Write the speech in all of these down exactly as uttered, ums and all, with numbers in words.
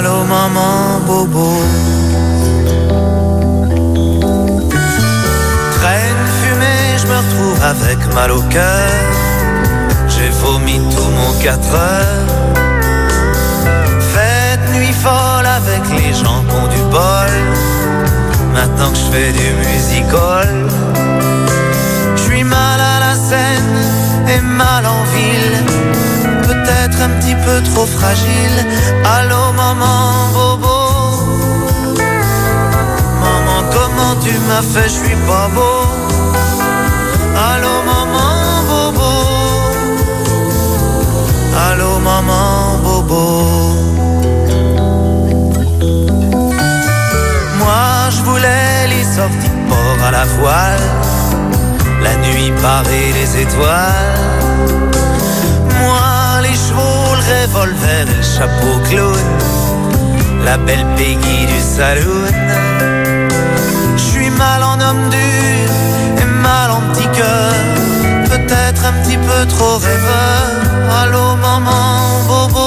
Allô maman bobo. Traîne fumée, je me retrouve avec mal au cœur. J'ai vomi tout mon quatre heures. Fête nuit folle avec les gens qui ont du bol. Maintenant que je fais du music-hall. Je suis mal à la scène et mal en ville. Peut-être un petit peu trop fragile. Allô maman bobo. Maman comment tu m'as fait, je suis pas beau. Allô maman bobo. Allô maman bobo. Moi je voulais les sorties de port à la voile. La nuit parée les étoiles. Moi les chevaux, le revolver et le chapeau clown. La belle Peggy du saloon. J'suis mal en homme dur et mal en petit cœur. Peut-être un petit peu trop rêveur. Allô maman bobo.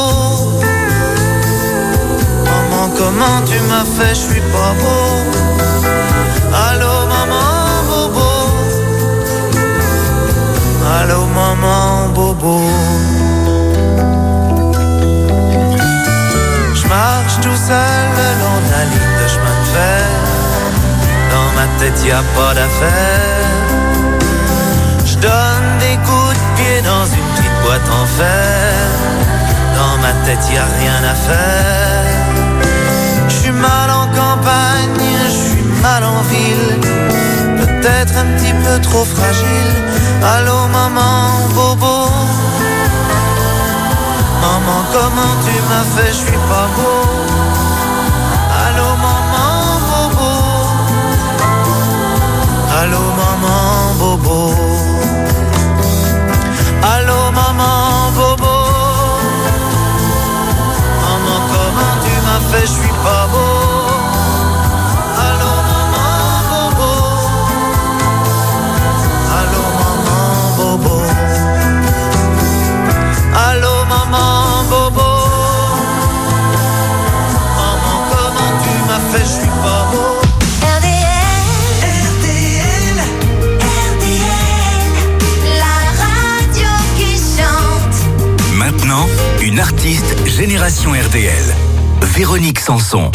Maman comment tu m'as fait, j'suis pas beau. Allô maman bobo. Allô maman bobo. J'marche tout seul le long de la ligne de chemin de fer. Dans ma tête y a pas d'affaire. J'donne des coups de pied dans une petite boîte en fer. Dans ma tête y a rien à faire. J'suis mal en campagne, j'suis mal en ville. Peut-être un petit peu trop fragile. Allô maman bobo. Maman comment tu m'as fait, je suis pas beau. Allô maman bobo. Allô maman bobo. Allô maman bobo. Maman comment tu m'as fait, je suis pas beau. Allô maman bobo. Allô maman bobo. Allô maman bobo. Maman comment tu m'as fait, je suis pas beau. R D L, R D L, R D L, la radio qui chante. Maintenant, une artiste Génération R D L, Véronique Sanson.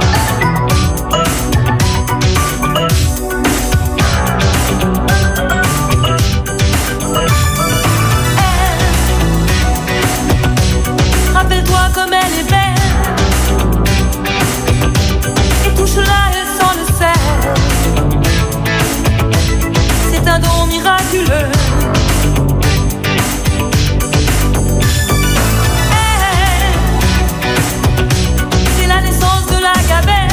Rappelle-toi comme elle est belle. Et touche-la et sans le sel. C'est un don miraculeux. Elle, c'est la naissance de la gabelle.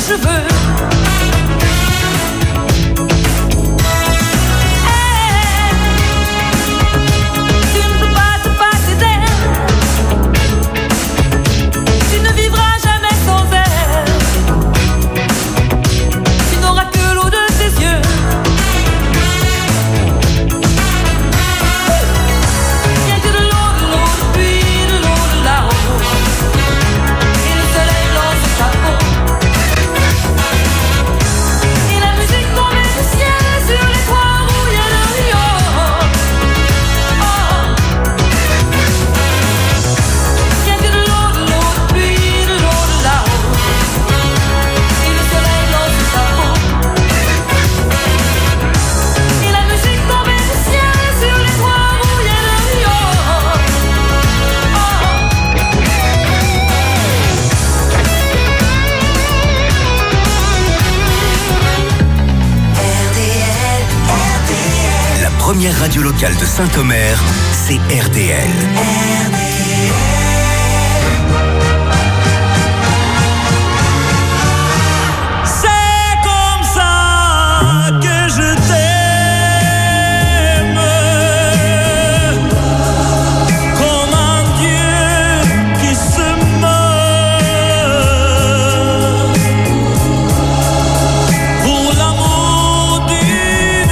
cheveux. Première radio locale de Saint-Omer, c'est R D L. R D L. C'est comme ça que je t'aime, comme un Dieu qui se meurt pour l'amour d'une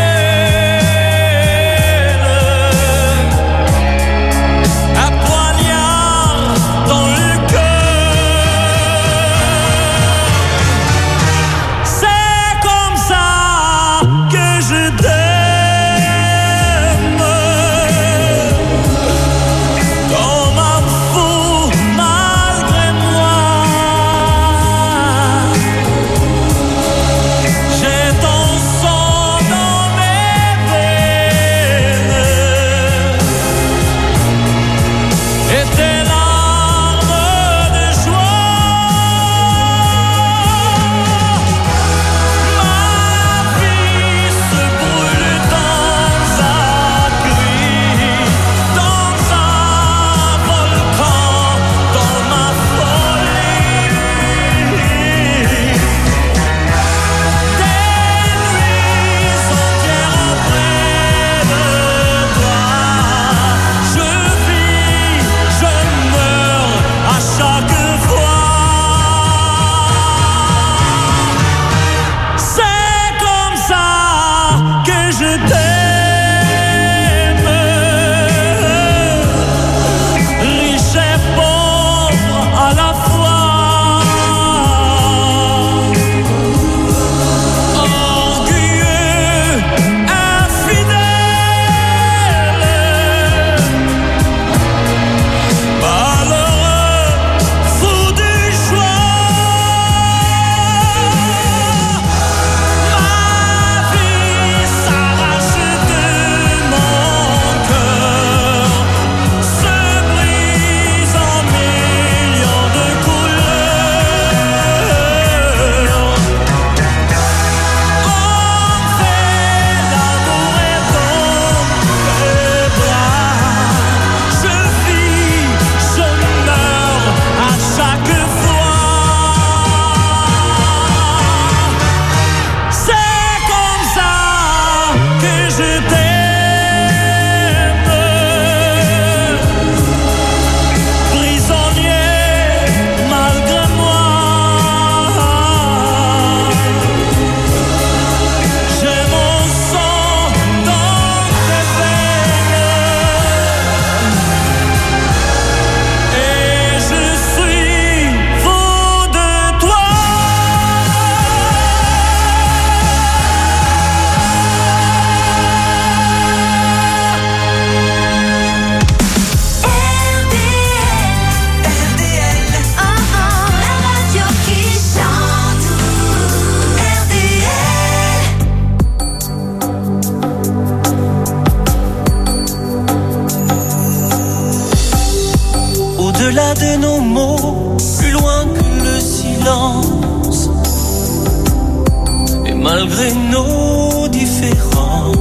au-delà de nos mots, plus loin que le silence. Et malgré nos différences,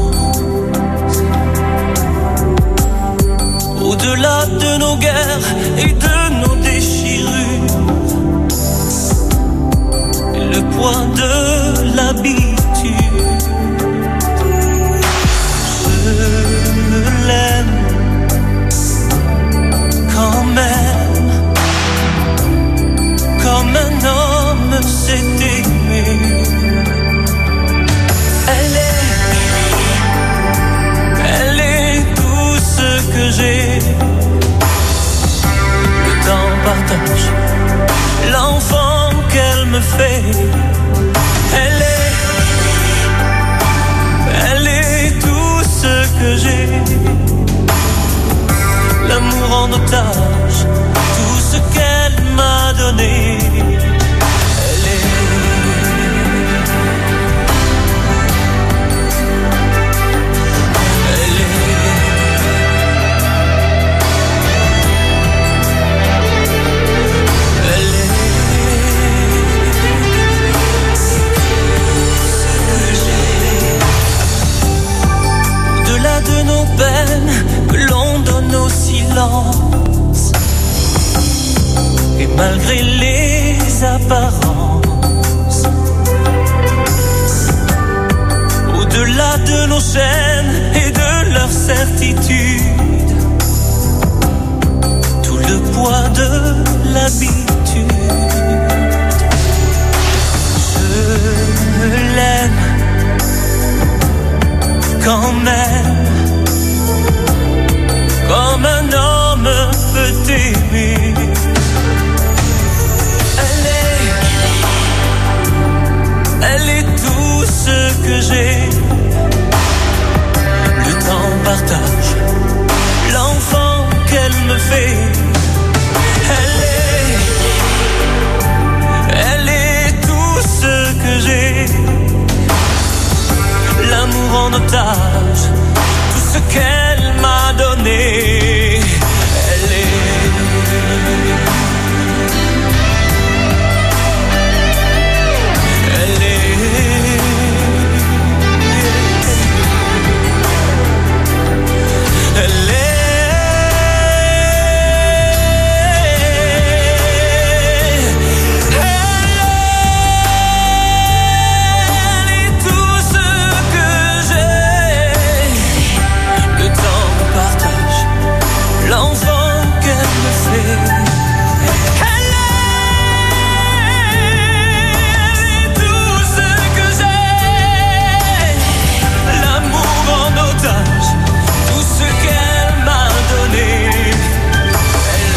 au-delà de nos guerres et de nos déchirures, poids de l'habitude. Je l'aime quand même, comme un homme s'est aimé. Elle est, elle est tout ce que j'ai. Le temps partage l'enfant qu'elle me fait. Elle est, elle est tout ce que j'ai. L'amour en otage, tout ce qu'elle m'a donné. Elle est, elle est, elle est ce que j'ai. Au-delà de nos peines que l'on donne au silence, et malgré les apparences, au-delà de nos chaînes et de leur certitude, tout le poids de l'habitude. Je l'aime quand même, comme un homme peut aimer. Elle est, elle est tout ce que j'ai. Le temps partage l'enfant qu'elle me fait. Elle est, elle est tout ce que j'ai. L'amour en otage, tout ce qu'elle m'a donné. Elle est, elle est, elle est, elle est tout ce que j'ai. Le temps partage l'enfant qu'elle me fait. Elle est tout ce que j'ai. L'amour en otage, tout ce qu'elle m'a donné. Elle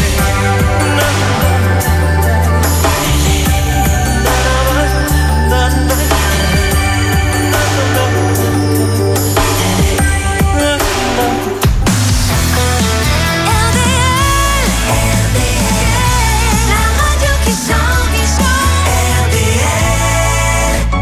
La radio qui chante, qui chante. R D L.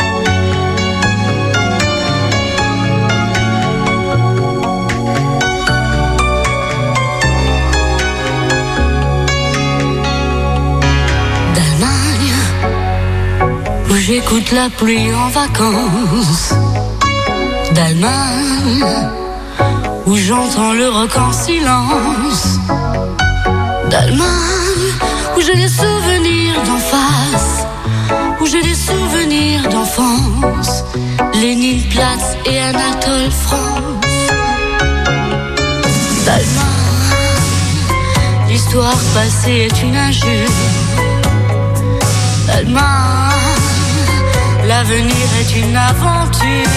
D'Allemagne, où j'écoute la pluie en vacances. D'Allemagne, où j'entends le rock en silence. D'Allemagne, où j'ai des souvenirs d'en face, où j'ai des souvenirs d'enfance. Léninplatz et Anatole France. D'Allemagne, l'histoire passée est une injure. D'Allemagne, l'avenir est une aventure.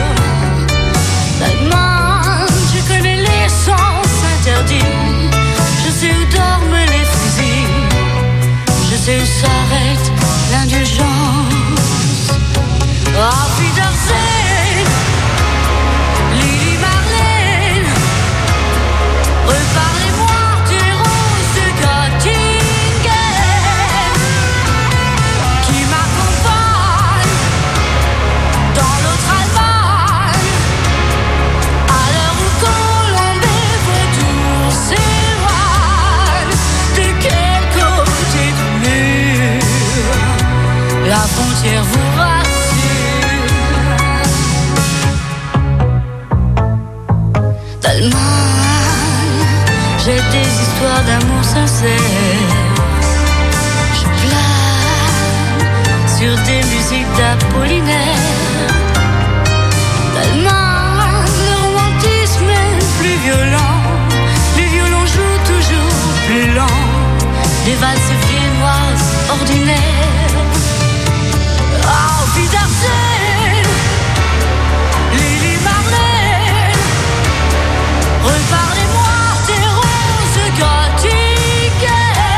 D'Allemagne, je connais les sens interdits. Je sais où dorment les fusils. Je sais où s'arrête l'indulgence. Ah, Wiedersehen, Lili Marlène. Reparlez-moi des roses de Göttingen qui m'accompagnent dans l'autre Allemagne. À l'heure où Colombey vautour s'éloigne, de quel côté du mur la frontière vous rassure? D'Allemagne, j'ai des histoires d'amour sincère. Je plane sur des musiques d'Apollinaire. Tellement le romantisme est plus violent. Les violons jouent toujours plus lent. Des valses viennoises ordinaires. Oh, Wiedersehen, Lili Marlène, reparlez-moi des roses gothiques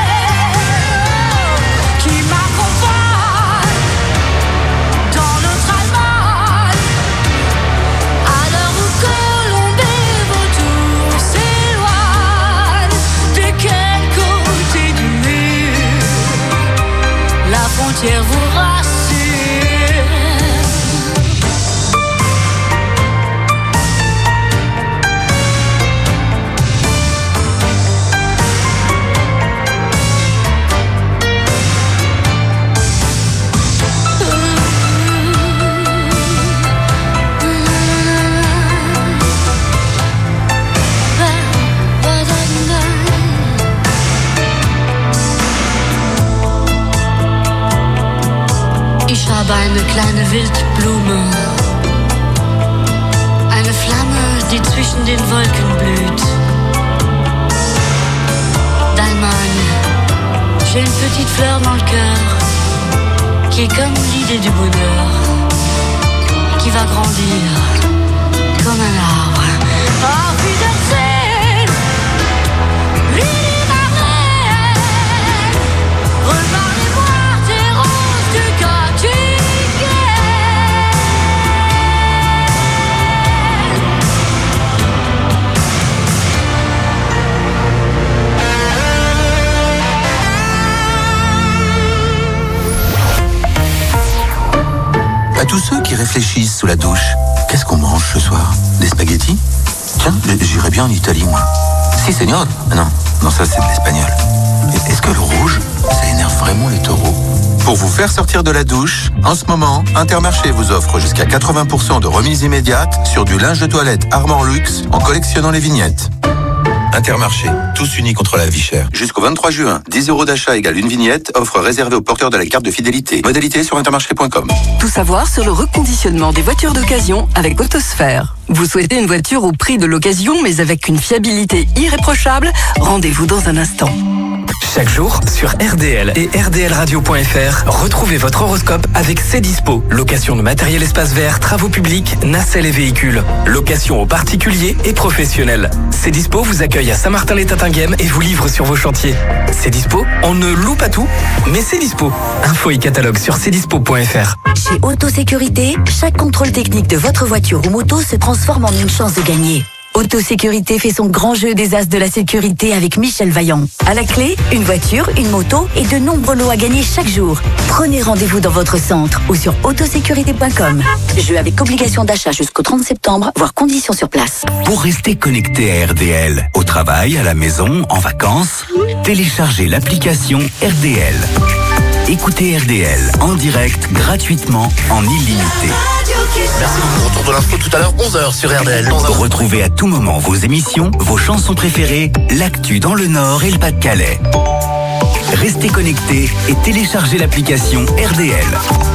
qui m'accompagnent dans notre Allemagne, à l'heure où Colombe et Vautour s'éloignent. De quel côté du mur la frontière vous rassure? Ich habe eine kleine Wildblume, eine Flamme, die zwischen den Wolken blüht. D'Allemagne, j'ai une petite fleur dans le cœur, qui est comme l'idée du bonheur, qui va grandir comme un arbre. Oh, Wiedersehen, Lili Marlène, reparlez-moi des roses du Gothique. À tous ceux qui réfléchissent sous la douche, qu'est-ce qu'on mange ce soir? Des spaghettis? Tiens, j'irais bien en Italie, moi. Si, señor. Non, non, ça c'est de l'espagnol. Et est-ce que le rouge, ça énerve vraiment les taureaux? Pour vous faire sortir de la douche, en ce moment, Intermarché vous offre jusqu'à quatre-vingts pour cent de remise immédiate sur du linge de toilette Armor Luxe en collectionnant les vignettes. Intermarché, tous unis contre la vie chère. Jusqu'au vingt-trois juin, dix euros d'achat égale une vignette, offre réservée aux porteurs de la carte de fidélité. Modalité sur intermarché point com. Tout savoir sur le reconditionnement des voitures d'occasion avec Autosphère. Vous souhaitez une voiture au prix de l'occasion mais avec une fiabilité irréprochable? Rendez-vous dans un instant. Chaque jour, sur R D L et R D L radio point F R, retrouvez votre horoscope avec Cdispo. Location de matériel espace vert, travaux publics, nacelles et véhicules. Location aux particuliers et professionnels. Cdispo vous accueille à Saint-Martin-les-Tatinguem et vous livre sur vos chantiers. Cdispo, on ne loue pas tout, mais Cdispo. Info et catalogue sur cdispo point F R. Chez Autosécurité, chaque contrôle technique de votre voiture ou moto se transforme en une chance de gagner. Autosécurité fait son grand jeu des as de la sécurité avec Michel Vaillant. À la clé, une voiture, une moto et de nombreux lots à gagner chaque jour. Prenez rendez-vous dans votre centre ou sur autosécurité point com. Jeu avec obligation d'achat jusqu'au trente septembre, voire conditions sur place. Pour rester connecté à R D L, au travail, à la maison, en vacances, téléchargez l'application R D L. Écoutez R D L en direct, gratuitement, en illimité. Merci beaucoup. Retour de l'info tout à l'heure, onze heures sur R D L. Retrouvez à tout moment vos émissions, vos chansons préférées, l'actu dans le Nord et le Pas-de-Calais. Restez connectés et téléchargez l'application R D L.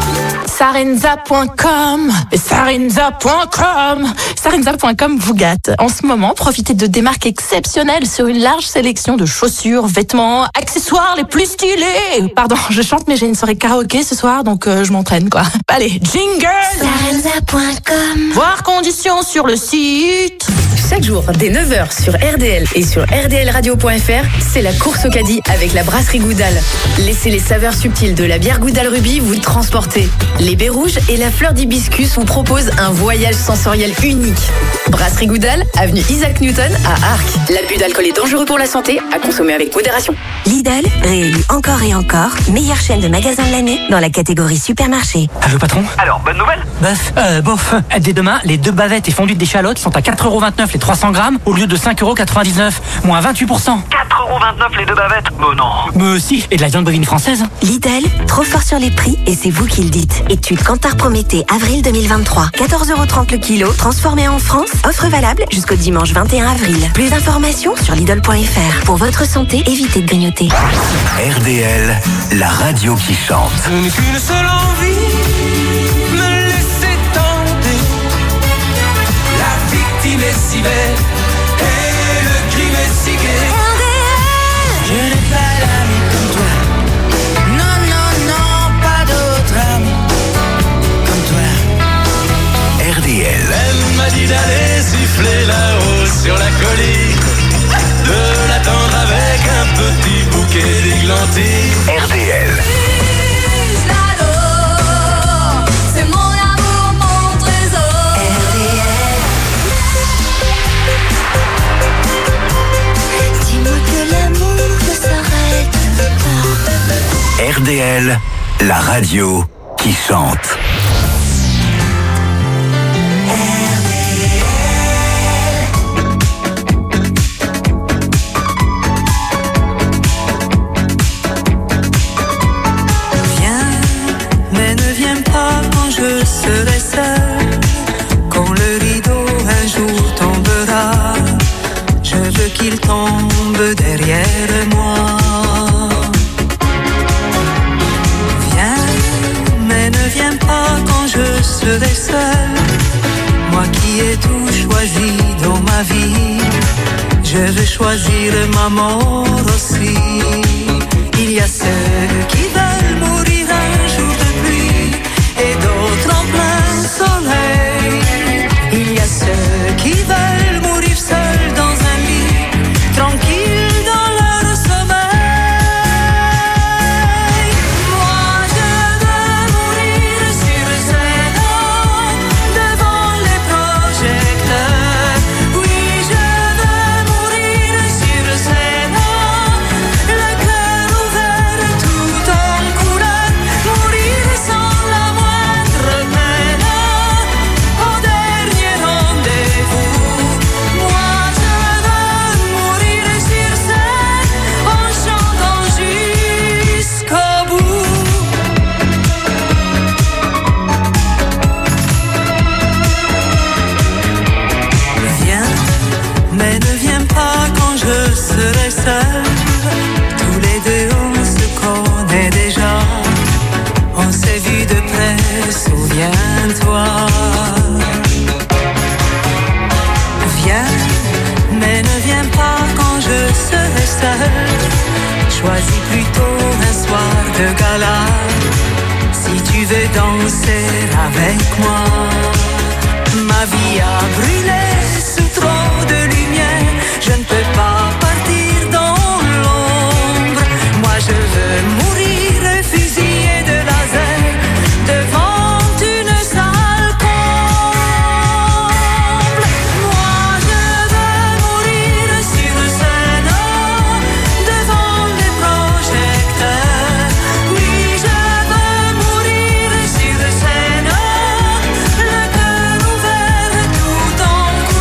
Sarenza point com, Sarenza point com, Sarenza point com vous gâte. En ce moment, profitez de démarques exceptionnelles sur une large sélection de chaussures, vêtements, accessoires les plus stylés. Pardon, je chante mais j'ai une soirée karaoké ce soir, donc euh, je m'entraîne quoi. Allez, jingle. Sarenza point com. Voir conditions sur le site. Chaque jour, dès neuf heures sur R D L et sur R D L radio point F R, c'est la course au caddie avec la brasserie Goudal. Laissez les saveurs subtiles de la bière Goudal Ruby vous transporter. Les baies rouges et la fleur d'hibiscus vous proposent un voyage sensoriel unique. Brasserie Goudal, avenue Isaac Newton à Arques. L'abus d'alcool est dangereux pour la santé, à consommer avec modération. Lidl, réélu encore et encore, meilleure chaîne de magasins de l'année dans la catégorie supermarché. Allô patron? Alors, bonne nouvelle? Bof, euh, bof. Dès demain, les deux bavettes et fondues d'échalotes sont à quatre euros vingt-neuf les trois cents grammes au lieu de cinq euros quatre-vingt-dix-neuf, moins vingt-huit pour cent. quatre euros euros vingt-neuf les deux bavettes. Bon non. Mais si, et de la viande bovine française. Lidl, trop fort sur les prix et c'est vous qui le dites. Étude Kantar Prométhée, avril deux mille vingt-trois. quatorze euros trente le kilo, transformé en France. Offre valable jusqu'au dimanche vingt et un avril. Plus d'informations sur Lidl point F R. Pour votre santé, évitez de grignoter. R D L, la radio qui chante. Je n'ai qu'une seule envie, me laisser tenter. La victime est si belle et le crime est si gai. Je n'ai pas l'ami comme toi. Non, non, non, pas d'autre ami comme toi. R D L. Elle m'a dit d'aller siffler là-haut sur la colline, de l'attendre avec un petit bouquet d'églantines. R D L. C'est mon amour, mon trésor. R D L. Dis-moi que l'amour ne s'arrête pas. R D L, la radio qui chante. Je serai seul quand le rideau un jour tombera. Je veux qu'il tombe derrière moi. Viens, mais ne viens pas quand je serai seul. Moi qui ai tout choisi dans ma vie, je veux choisir ma mort aussi. Il y a ceux qui veulent mourir un jour de pluie et d'autres en plein soleil. Il y a ceux qui veulent mourir seuls dans un lit, tranquilles dans leur sommeil. Moi je veux mourir sur scène, devant les projecteurs. Oui, je veux mourir sur scène, le cœur ouvert tout en couleur. Mourir sans la moindre peine, au dernier rendez-vous. Moi je veux mourir sur scène, en chantant jusqu'au bout. Viens, mais ne viens pas quand je serai seul. Tous les deux on se connaît déjà, on s'est vu de près, souviens-toi. Viens, mais ne viens pas quand je serai seul. Choisis plutôt un soir de gala, si tu veux danser avec moi. Ma vie a brûlé sous trop de lumière, je ne peux pas partir dans l'ombre. Moi je veux mourir fusillé de laser devant une salle comble. Moi je veux mourir sur scène, devant les projecteurs. Oui, je veux mourir sur scène, le cœur ouvert tout en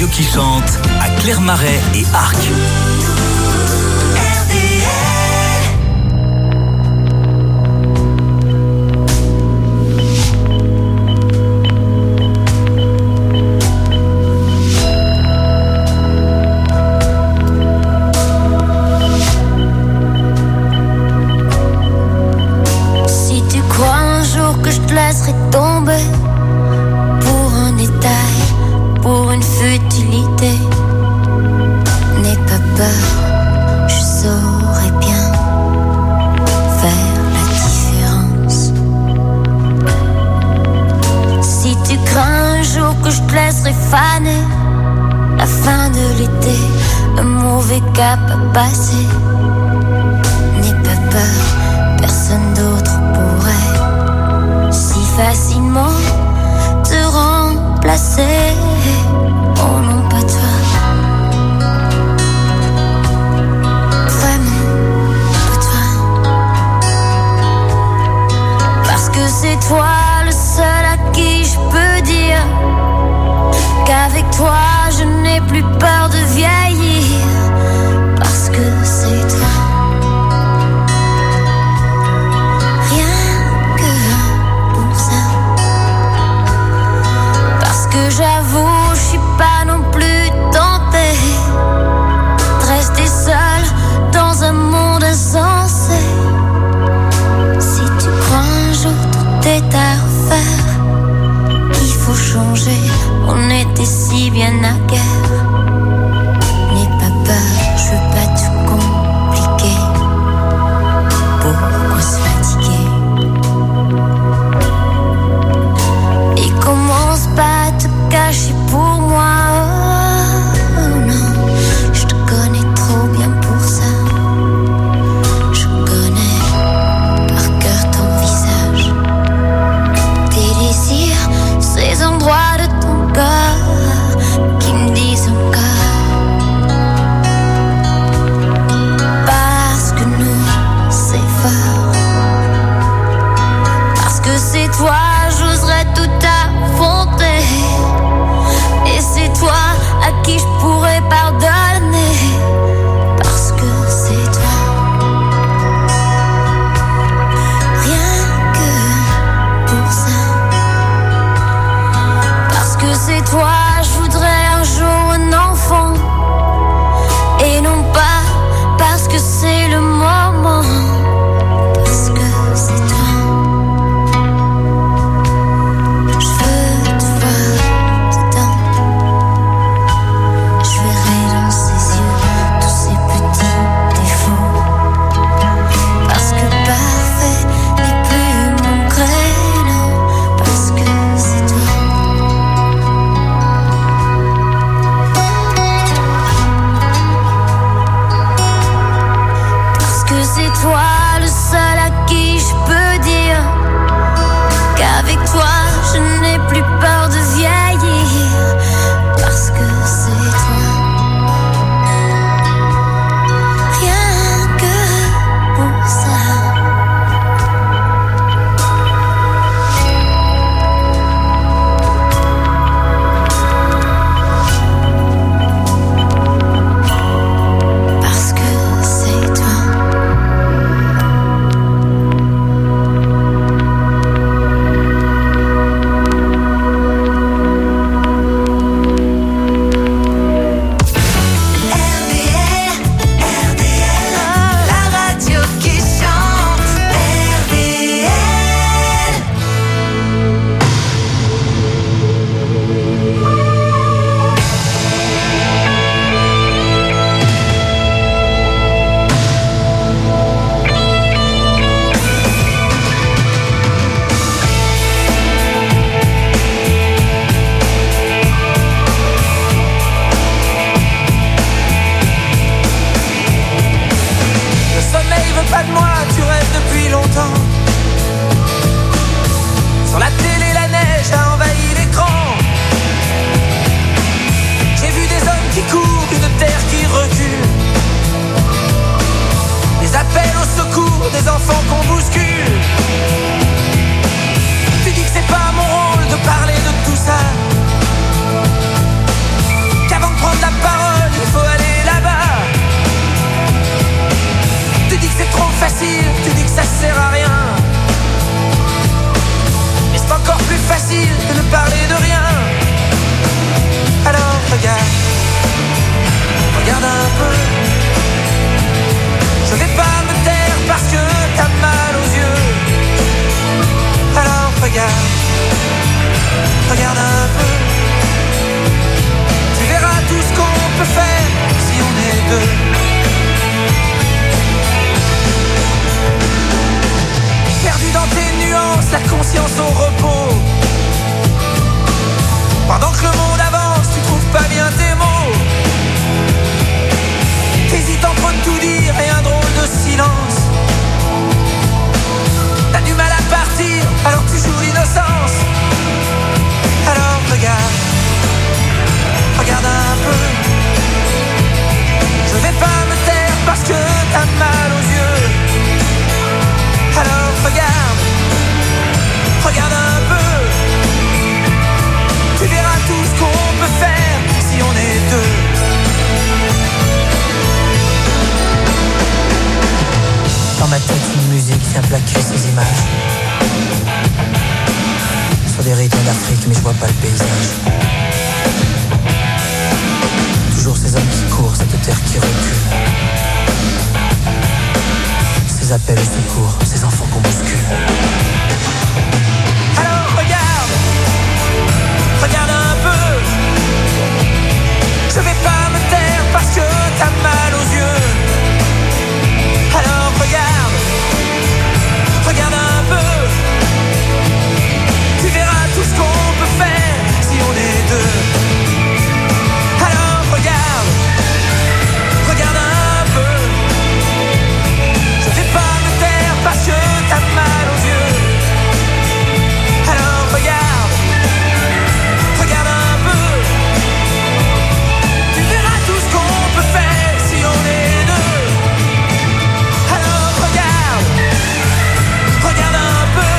qui chante à Clermarais et Arc. Si tu crois un jour que je te laisserai tomber pour un détail, pour une futilité, n'aie pas peur, je saurai bien faire la différence. Si tu crains un jour que je te laisserai faner, la fin de l'été, un mauvais cap à passer, n'aie pas peur, personne d'autre pourrait si facilement te remplacer. Oh non, pas toi. Vraiment, pas toi. Parce que c'est toi le seul à qui je peux dire qu'avec toi je n'ai plus peur de vieillir. Parce que c'est toi. vu dans tes nuances la conscience au repos. Pendant que le monde avance, tu trouves pas bien tes mots. T'hésites entre tout dire et un drôle de silence. T'as du mal à partir, alors tu joues l'innocence. Alors regarde, regarde un peu. Je vais pas me taire parce que t'as mal aux yeux. Alors regarde, regarde un peu. Tu verras tout ce qu'on peut faire si on est deux. Dans ma tête, une musique vient plaquer ces images. Sur des rythmes d'Afrique, mais je vois pas le paysage. Toujours ces hommes qui courent, cette terre qui recule. Ces appels au secours, ces enfants qu'on bouscule. Alors regarde, regarde un peu. Je vais pas me taire parce que t'as mal aux yeux. Alors regarde, regarde un peu. Tu verras tout ce qu'on peut faire si on est deux. Alors regarde, regarde un peu. Je vais pas me taire parce que t'as mal aux yeux. Alors regarde, regarde un peu. Tu verras tout ce qu'on peut faire si on est deux. Alors regarde, regarde un peu.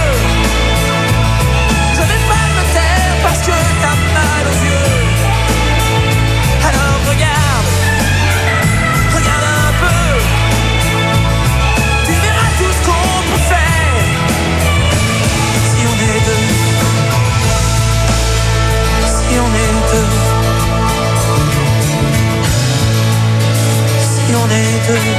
Je vais pas me taire parce que t'as mal aux yeux. Alors regarde, regarde un peu. Tu verras tout ce qu'on peut faire si on est deux. Si on est deux. Si on est deux.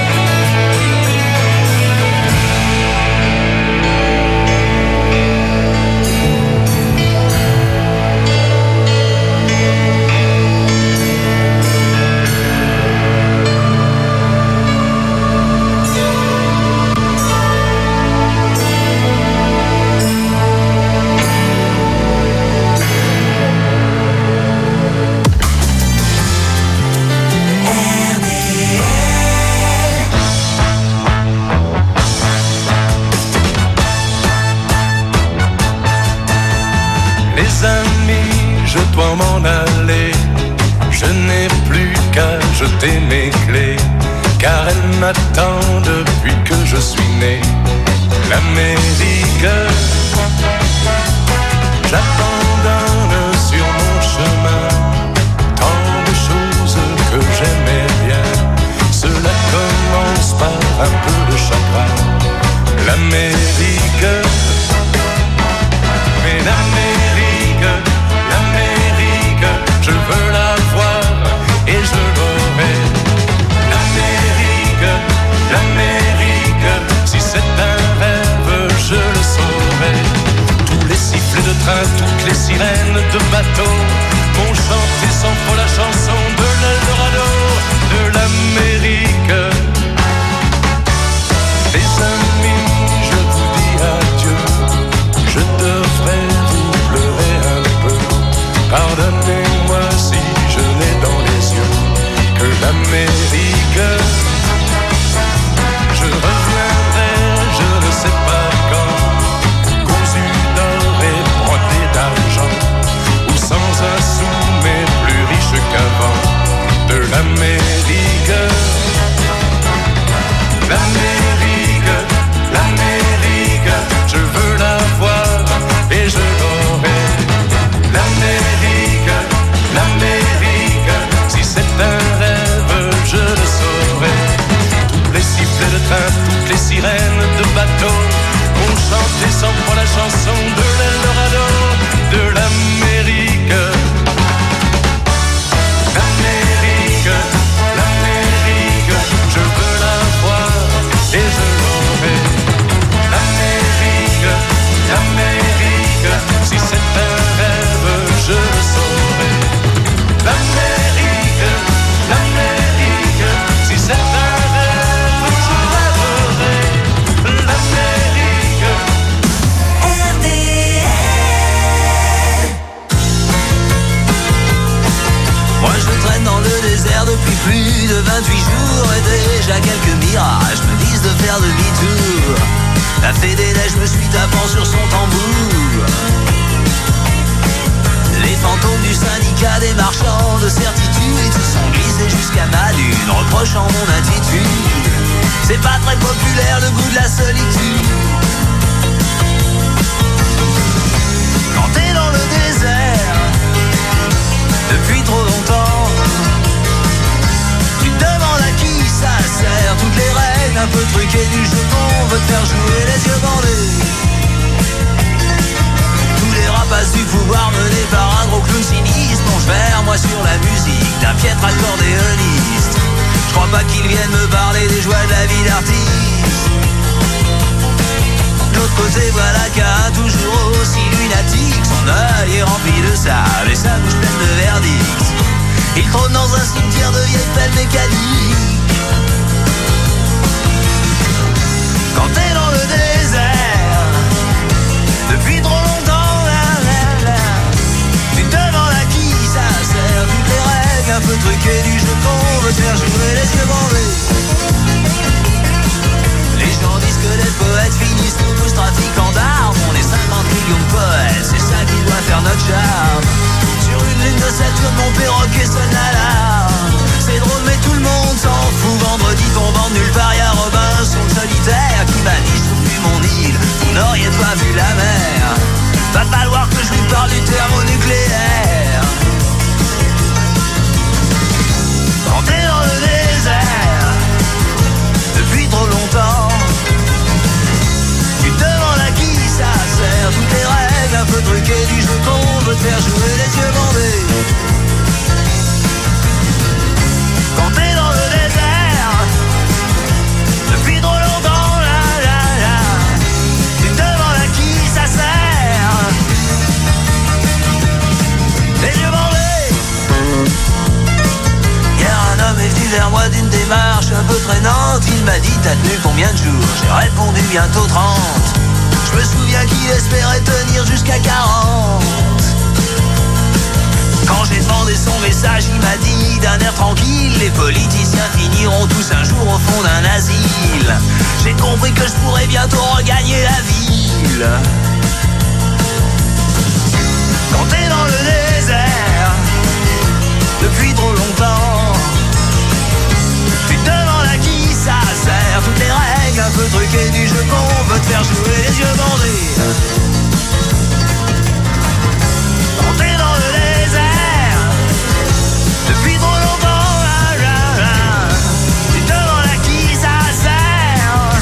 Les amis, je dois m'en aller. Je n'ai plus qu'à jeter mes clés, car elles m'attendent depuis que je suis né. L'Amérique, j'abandonne sur mon chemin tant de choses que j'aimais bien. Cela commence par un peu de chagrin. L'Amérique, mais l'Amérique, l'Amérique, je veux la voir et je l'aurai. L'Amérique, l'Amérique, si c'est un rêve, je le saurai. Tous les sifflets de train, toutes les sirènes de bateau vont chanter sans faux la chanson de l'Eldorado, de l'Amérique. Les amis, je vous dis adieu. Je devrais vous pleurer un peu. Pardonnez-moi si je n'ai dans les yeux que l'Amérique. Je reviendrai, je ne sais pas quand, cousu d'or et brodé d'argent, ou sans un sou mais plus riche qu'avant. De l'Amérique. fait des neiges, je me suis tapant sur son tambour. Les fantômes du syndicat des marchands de certitude se sont glissés jusqu'à ma lune, reprochant mon attitude. C'est pas très populaire le goût de la solitude. Quand t'es dans le désert depuis trop longtemps, tu te demandes à qui ça sert. Toutes les règles un peu truquées du jeu qu'on veut te faire jouer les yeux bandés. Tous les rapaces du pouvoir menés par un gros clown sinistre plongent vers moi sur la musique d'un piètre accordéoniste. Je crois pas qu'ils viennent me parler des joies de la vie d'artiste. De l'autre côté, voilà qu'un toujours aussi lunatique, son œil est rempli de sable et sa bouche pleine de verdicts. Il trône dans un cimetière de vieilles pelles mécaniques. Quand t'es dans le désert depuis trop longtemps, là, là, là, tu te demandes à qui ça sert. Toutes les règles un peu truquées du jeu qu'on veut te faire jouer les yeux bandés. Les gens disent que les poètes finissent tous trafiquants d'armes. On est cinquante millions de poètes, c'est ça qui doit faire notre charme. Sur une lune de Saturne, mon perroquet sonne l'alarme. C'est drôle mais tout le monde s'en fout. Vendredi tombant de nulle part, y'a Robinson le solitaire qui m'a dit je trouve plus mon île, vous n'auriez pas vu la mer. Va falloir que je lui parle du thermonucléaire. Quand t'es dans le désert depuis trop longtemps, tu te demandes à qui ça sert. Toutes les règles un peu truquées du jeu qu'on veut te faire jouer les yeux bandés. Quand t'es dans le désert depuis trop longtemps, là, là, là, tu te demandes à qui ça sert. Les yeux bandés. Hier un homme est venu vers moi d'une démarche un peu traînante. Il m'a dit t'as tenu combien de jours? J'ai répondu bientôt trente. Je me souviens qu'il espérait tenir jusqu'à quarante. Quand j'ai demandé son message, il m'a dit d'un air tranquille les politiciens finiront tous un jour au fond d'un asile. J'ai compris que je pourrais bientôt regagner la ville. Quand t'es dans le désert depuis trop longtemps, tu te demandes à qui ça sert. Toutes les règles un peu truquées du jeu qu'on veut te faire jouer les yeux bandés. Quand t'es dans le désert depuis trop longtemps, là, là, là, tu te demandes à qui ça sert.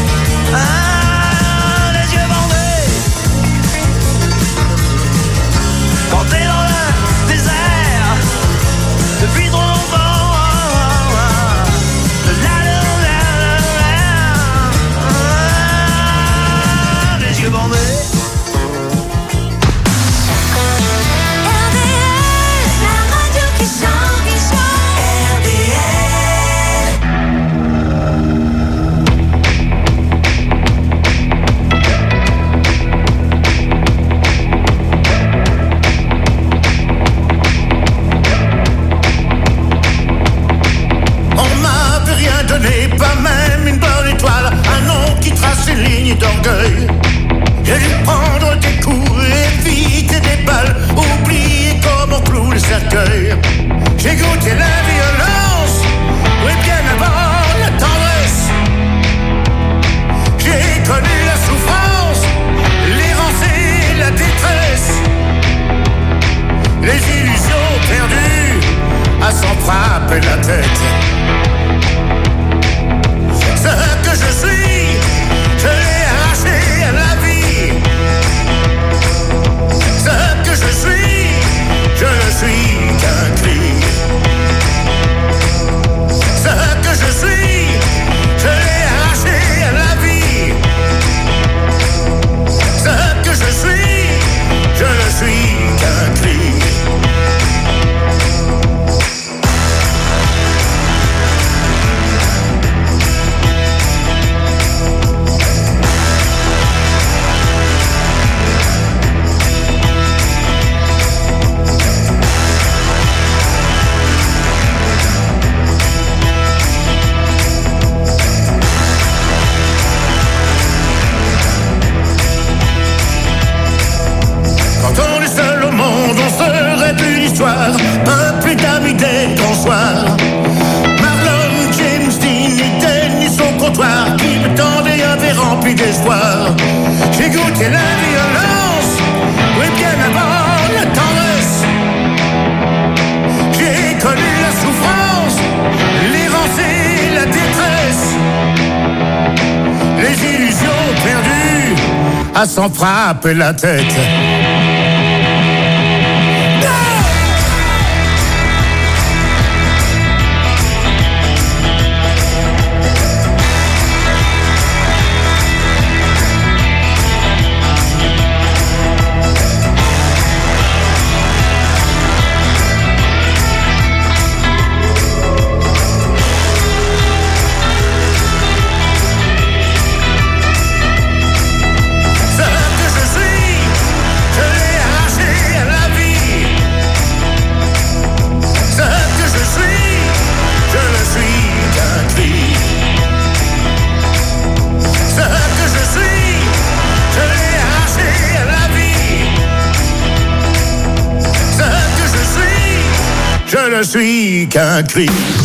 Ah, les yeux bandés. Quand t'es dans le désert depuis trop longtemps, les yeux bandés. Pas même une bonne étoile, un nom qui trace une ligne d'orgueil. J'ai dû prendre des coups, éviter des balles, oublier comment on cloue le cercueil. J'ai goûté la violence, oui bien avant la tendresse. J'ai connu la souffrance, l'errance et la détresse. Les illusions perdues à s'en frapper la tête. Ce que je suis, je l'ai arraché à la vie. Ce que je suis, je ne suis qu'un cri. Ce que je suis, je l'ai arraché à la vie. Ce que je suis, je ne suis qu'un cri. et la violence. Oui, bien avant la tendresse. J'ai connu la souffrance, l'errance et la détresse. Les illusions perdues à s'en frapper la tête. Je ne suis qu'un cri.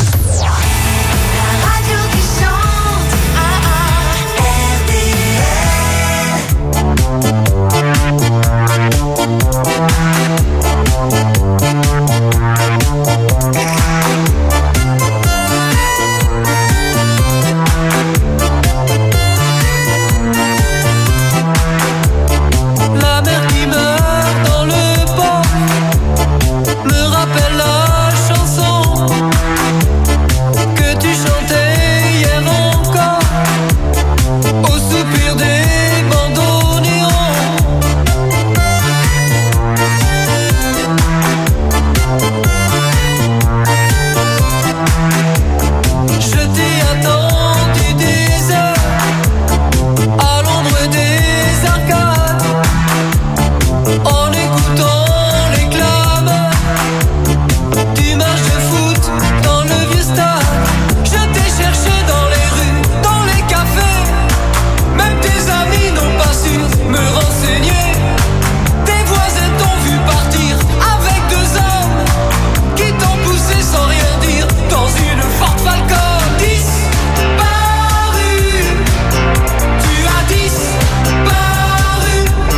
La mer qui meurt dans le port me rappelle la chanson que tu chantais hier encore au soupir des bandeaux néons. Je t'ai attendu des heures à l'ombre des arcades en écoutant les clameurs du match de foot dans le vieux stade. Je t'ai cherché dans les rues, dans les cafés. Même tes amis n'ont pas su me renseigner. Tes voisins t'ont vu partir avec deux hommes qui t'ont poussé sans rien dire dans une Ford Falcon. Disparu, tu as disparu.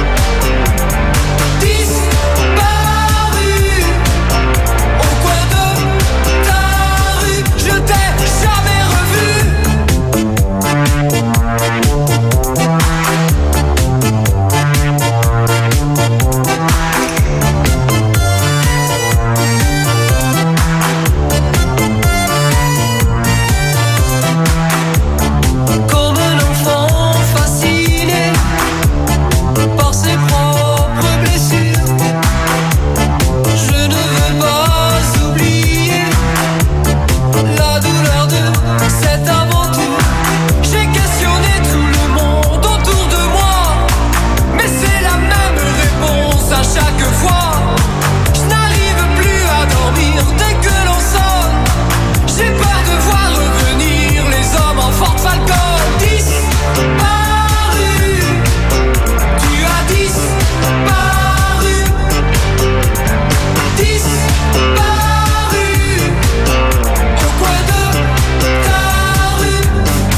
Disparu au coin de ta rue. Je t'ai jamais revu. Comme un enfant fasciné par ses propres blessures, je ne veux pas oublier la douleur de cette aventure. J'ai questionné tout le monde autour de moi, mais c'est la même réponse à chaque fois. Je n'arrive plus à dormir dès que l'on sonne. J'ai peur de voir revenir les hommes en Ford Falcon. Disparu, tu as disparu. Disparu au coin de ta rue.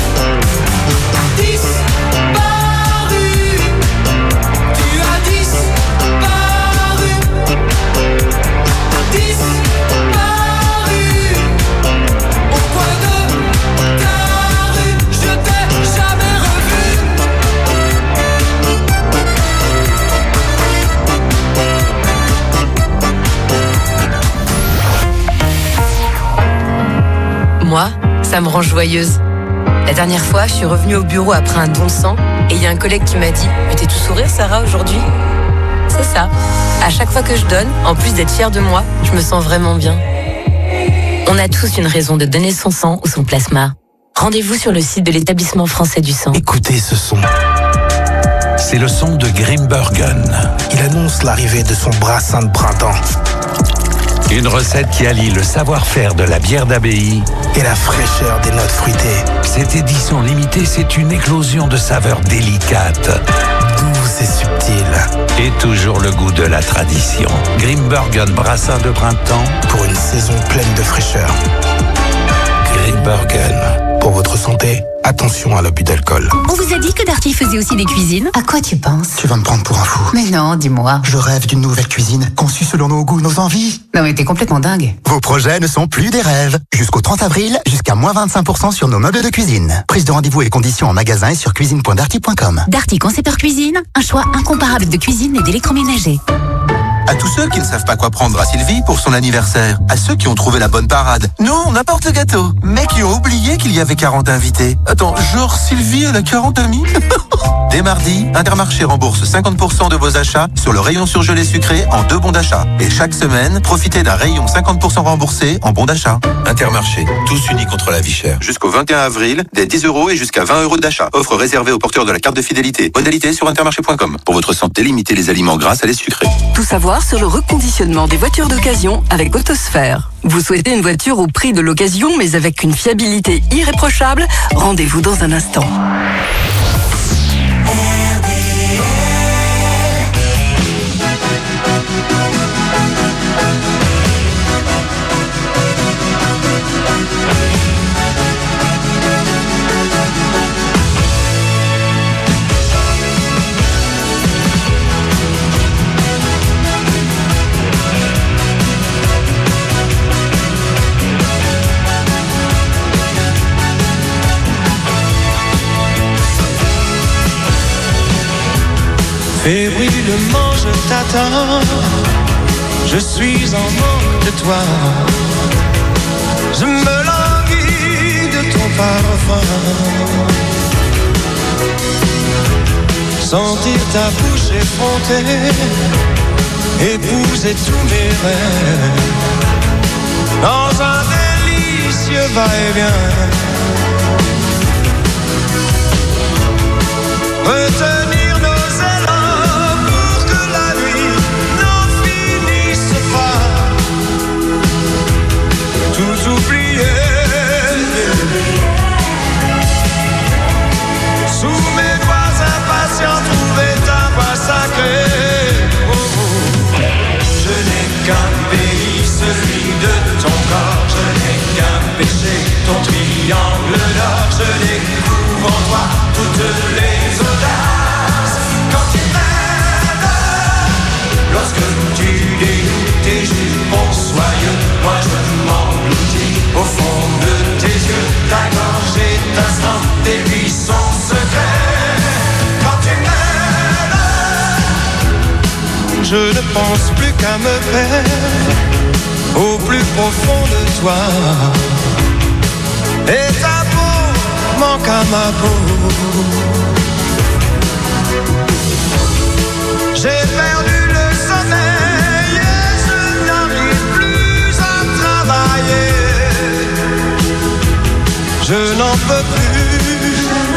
Disparu, tu as disparu. Disparu au coin de ta rue. Je t'ai jamais revu. Moi, ça me rend joyeuse. La dernière fois, je suis revenue au bureau après un don de sang et il y a un collègue qui m'a dit « Mais t'es tout sourire, Sarah, aujourd'hui ?» C'est ça. À chaque fois que je donne, en plus d'être fière de moi, je me sens vraiment bien. On a tous une raison de donner son sang ou son plasma. Rendez-vous sur le site de l'établissement français du sang. Écoutez ce son. C'est le son de Grimbergen. Il annonce l'arrivée de son brassin de printemps. Une recette qui allie le savoir-faire de la bière d'abbaye et la fraîcheur des notes fruitées. Cette édition limitée, c'est une éclosion de saveurs délicates, douces et subtiles. Et toujours le goût de la tradition. Grimbergen brassin de printemps pour une saison pleine de fraîcheur. Grimbergen, Pour votre santé, attention à l'abus d'alcool. On vous a dit que Darty faisait aussi des cuisines? À quoi tu penses? Tu vas me prendre pour un fou. Mais non, dis-moi. Je rêve d'une nouvelle cuisine, conçue selon nos goûts, nos envies. Non mais t'es complètement dingue. Vos projets ne sont plus des rêves. Jusqu'au trente avril, jusqu'à moins vingt-cinq pour cent sur nos meubles de cuisine. Prise de rendez-vous et conditions en magasin et sur cuisine point darty point com. Darty Concepteur Cuisine, un choix incomparable de cuisine et d'électroménager. À tous ceux qui ne savent pas quoi prendre à Sylvie pour son anniversaire. À ceux qui ont trouvé la bonne parade. Non, n'importe le gâteau. Mais qui ont oublié qu'il y avait quarante invités. Attends, genre Sylvie, elle a quarante amis? Dès mardi, Intermarché rembourse cinquante pour cent de vos achats sur le rayon surgelé sucré en deux bons d'achat. Et chaque semaine, profitez d'un rayon cinquante pour cent remboursé en bons d'achat. Intermarché, tous unis contre la vie chère. Jusqu'au vingt et un avril, des dix euros et jusqu'à vingt euros d'achat. Offre réservée aux porteurs de la carte de fidélité. Modalité sur intermarché point com. Pour votre santé, limitez les aliments gras à les sucrés. Tout savoir sur le reconditionnement des voitures d'occasion avec Autosphère. Vous souhaitez une voiture au prix de l'occasion mais avec une fiabilité irréprochable? Rendez-vous dans un instant. Fébrilement je t'attends, je suis en manque de toi. Je me languis de ton parfum. Sentir ta bouche effrontée, épouser tous mes rêves. Dans un délicieux va-et-vient. Retenir nos élans pour que la nuit n'en finisse pas. Tout oublier. Sous mes doigts impatients, trouver ta voix sacrée. Oh, oh. Je n'ai qu'un pays, celui de ton corps. Je n'ai qu'un péché, ton triangle d'or. Je découvre en toi toutes les audaces. Quand tu m'aimes, lorsque tu dénoues tes jupons soyeux, moi je m'engloutis au fond de tes yeux. Ta gorge est instant, tes buissons secrets. Quand tu m'aimes, je ne pense plus qu'à me perdre au plus profond de toi. Et ta peau manque à ma peau. J'ai perdu le sommeil et je n'arrive plus à travailler. Je n'en peux plus.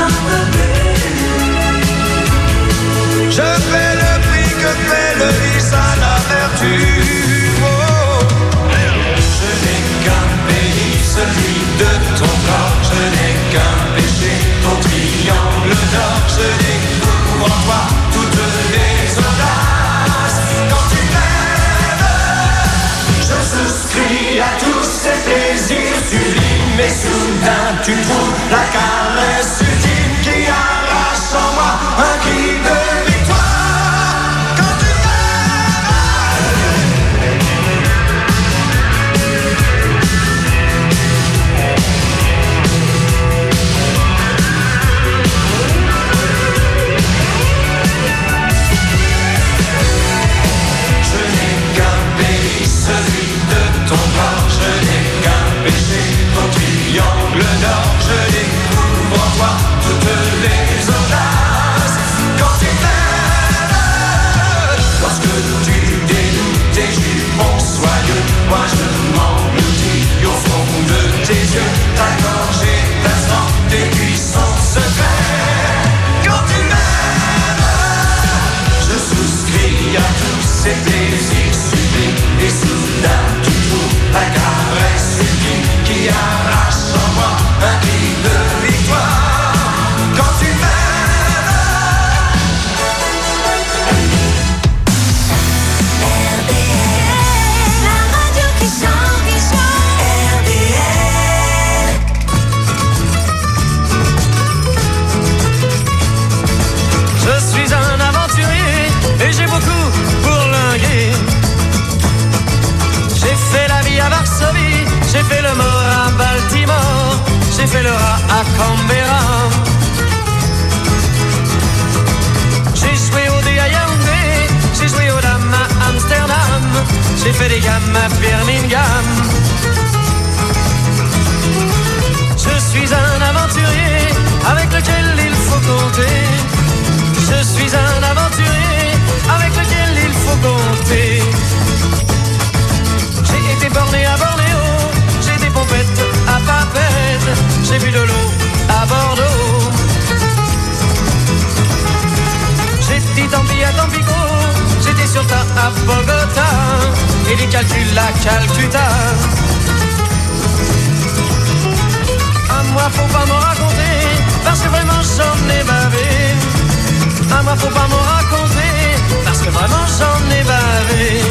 Je paie le prix que paie le vice à la vertu. Oh. Je n'ai qu'un pays, celui de ton corps. Je n'ai qu'un péché, ton triangle d'or. Je découvre en toi toutes les audaces. Quand tu m'aimes, je souscris à tous ces plaisirs sublimes. Et soudain tu trouves la caresse ultime qui arrache en moi un cri de victoire. Quand tu celui de ton corps, je n'ai qu'un péché, ton triangle d'or, je découvre fait le rat à Canberra. J'ai joué au dé à Yaoundé, j'ai joué au dam à Amsterdam, j'ai fait des gammes à Birmingham. Je suis un aventurier avec lequel il faut compter. Je suis un aventurier avec lequel il faut compter. J'ai été borné à Bornéo, j'ai des pompettes à Papette, j'ai bu de l'eau à Bordeaux. J'ai dit tant pis à Tampico, j'étais sur ta à Bogota, et des calculs à Calcutta. À moi faut pas m'en raconter, parce que vraiment j'en ai bavé. À moi faut pas m'en raconter, parce que vraiment j'en ai bavé.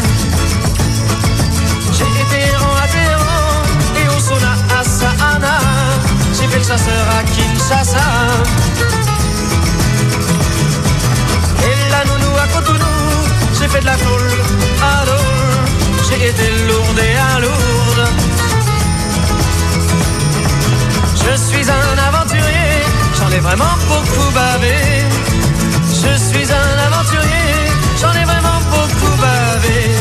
J'ai été errant à Téhéran, et au sauna à Sahana, j'ai fait le chasseur à Kinshasa. Et la nounou à Cotonou, j'ai fait de la tôle à Dole, j'ai été lourde et à Lourdes. Je suis un aventurier, j'en ai vraiment beaucoup bavé. Je suis un aventurier, j'en ai vraiment beaucoup bavé.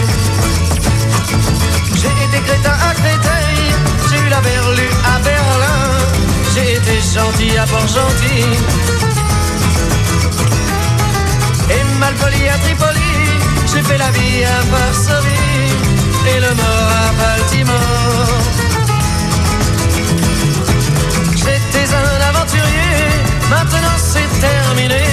J'ai été crétin à Créteil, j'ai eu la berlue à Berlin, j'ai été gentil à Port-Gentil. Et malpoli à Tripoli, j'ai fait la vie à Varsovie, et le mort à Baltimore. J'étais un aventurier, maintenant c'est terminé.